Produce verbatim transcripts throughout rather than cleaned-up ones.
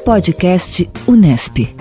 Podcast Unesp.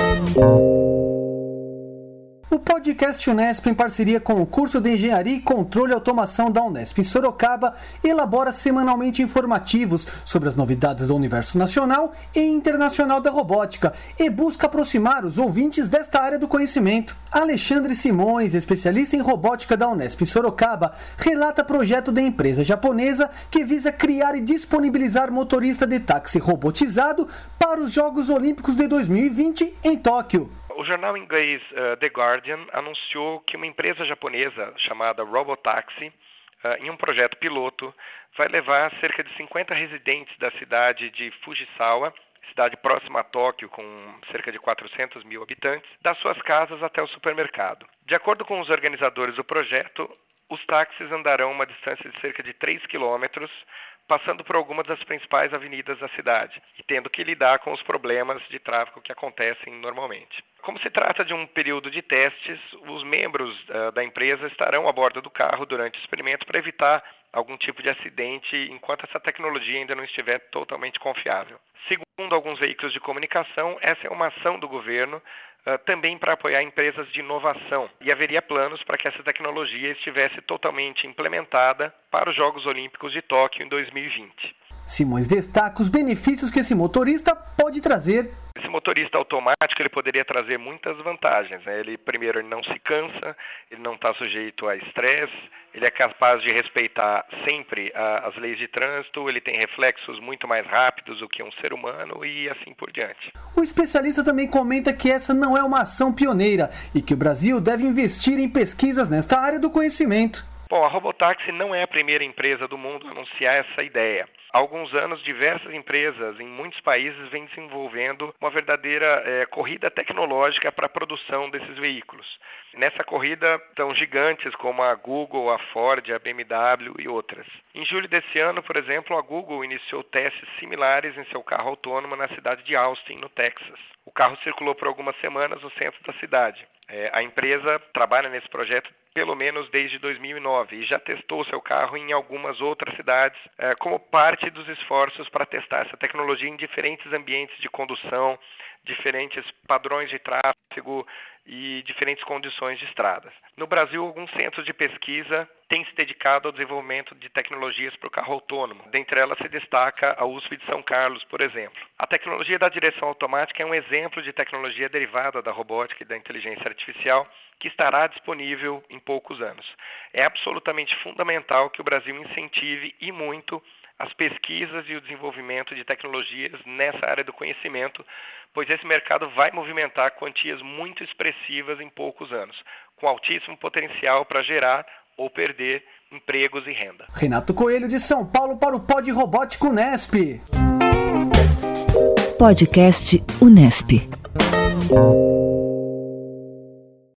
O Podcast Unesp, em parceria com o curso de Engenharia e Controle e Automação da Unesp em Sorocaba, elabora semanalmente informativos sobre as novidades do universo nacional e internacional da robótica e busca aproximar os ouvintes desta área do conhecimento. Alexandre Simões, especialista em robótica da Unesp em Sorocaba, relata projeto da empresa japonesa que visa criar e disponibilizar motorista de táxi robotizado para os Jogos Olímpicos de dois mil e vinte em Tóquio. O jornal inglês uh, The Guardian anunciou que uma empresa japonesa chamada Robotaxi, uh, em um projeto piloto, vai levar cerca de cinquenta residentes da cidade de Fujisawa, cidade próxima a Tóquio, com cerca de quatrocentos mil habitantes, das suas casas até o supermercado. De acordo com os organizadores do projeto, os táxis andarão uma distância de cerca de três quilômetros, passando por algumas das principais avenidas da cidade e tendo que lidar com os problemas de tráfego que acontecem normalmente. Como se trata de um período de testes, os membros uh, da empresa estarão a bordo do carro durante o experimento para evitar algum tipo de acidente enquanto essa tecnologia ainda não estiver totalmente confiável. Segundo alguns veículos de comunicação, essa é uma ação do governo uh, também para apoiar empresas de inovação e haveria planos para que essa tecnologia estivesse totalmente implementada para os Jogos Olímpicos de Tóquio em dois mil e vinte. Simões destaca os benefícios que esse motorista pode trazer. Esse motorista automático ele poderia trazer muitas vantagens, né? Ele, primeiro, ele não se cansa, ele não está sujeito a estresse, ele é capaz de respeitar sempre a, as leis de trânsito, ele tem reflexos muito mais rápidos do que um ser humano e assim por diante. O especialista também comenta que essa não é uma ação pioneira e que o Brasil deve investir em pesquisas nesta área do conhecimento. Bom, a Robotaxi não é a primeira empresa do mundo a anunciar essa ideia. Há alguns anos, diversas empresas em muitos países vêm desenvolvendo uma verdadeira é, corrida tecnológica para a produção desses veículos. Nessa corrida estão gigantes como a Google, a Ford, a B M W e outras. Em julho desse ano, por exemplo, a Google iniciou testes similares em seu carro autônomo na cidade de Austin, no Texas. O carro circulou por algumas semanas no centro da cidade. É, a empresa trabalha nesse projeto pelo menos desde dois mil e nove e já testou seu carro em algumas outras cidades é, como parte dos esforços para testar essa tecnologia em diferentes ambientes de condução, diferentes padrões de tráfego e diferentes condições de estradas. No Brasil, alguns centros de pesquisa têm se dedicado ao desenvolvimento de tecnologias para o carro autônomo. Dentre elas se destaca a U S P de São Carlos, por exemplo. A tecnologia da direção automática é um exemplo de tecnologia derivada da robótica e da inteligência artificial que estará disponível em poucos anos. É absolutamente fundamental que o Brasil incentive e muito as pesquisas e o desenvolvimento de tecnologias nessa área do conhecimento, pois esse mercado vai movimentar quantias muito expressivas em poucos anos, com altíssimo potencial para gerar ou perder empregos e renda. Renato Coelho, de São Paulo, para o Pod Robótica Unesp. Podcast Unesp.